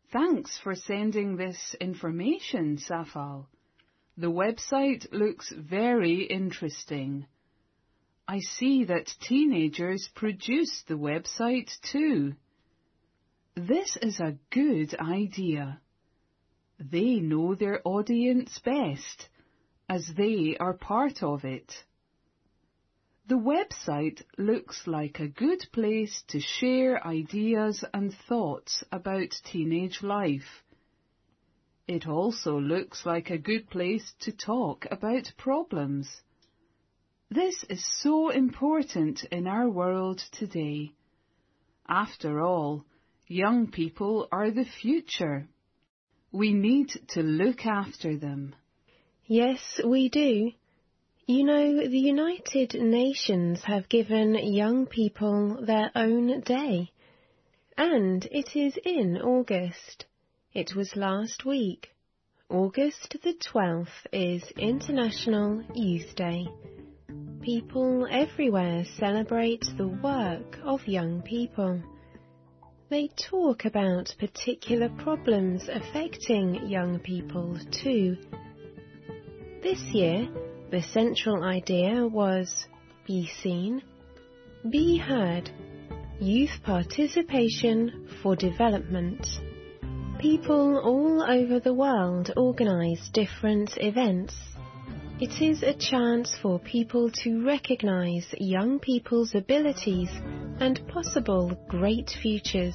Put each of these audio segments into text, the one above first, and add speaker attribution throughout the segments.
Speaker 1: Thanks for sending this information, Safal. The website looks very interesting. I see that teenagers produce the website too. This is a good idea. They know their audience best, as they are part of it. The website looks like a good place to share ideas and thoughts about teenage life. It also looks like a good place to talk about problems. This is so important in our world today. After all, young people are the future. We need to look after them.
Speaker 2: Yes, we do. You know, the United Nations have given young people their own day. And it is in August. It was last week. August the 12th is International Youth Day. People everywhere celebrate the work of young people. They talk about particular problems affecting young people too. This year, the central idea was be seen, be heard, youth participation for development. People all over the world organize different events. It is a chance for people to recognize young people's abilities and possible great futures.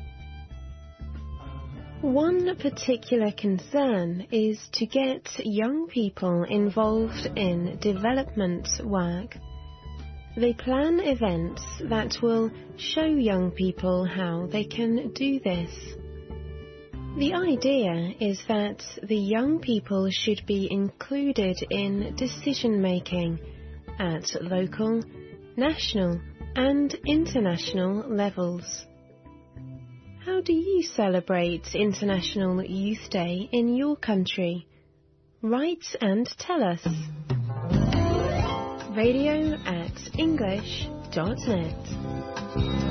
Speaker 2: One particular concern is to get young people involved in development work. They plan events that will show young people how they can do this. The idea is that the young people should be included in decision-making at local, national and international levels. How do you celebrate International Youth Day in your country? Write and tell us. radio@english.net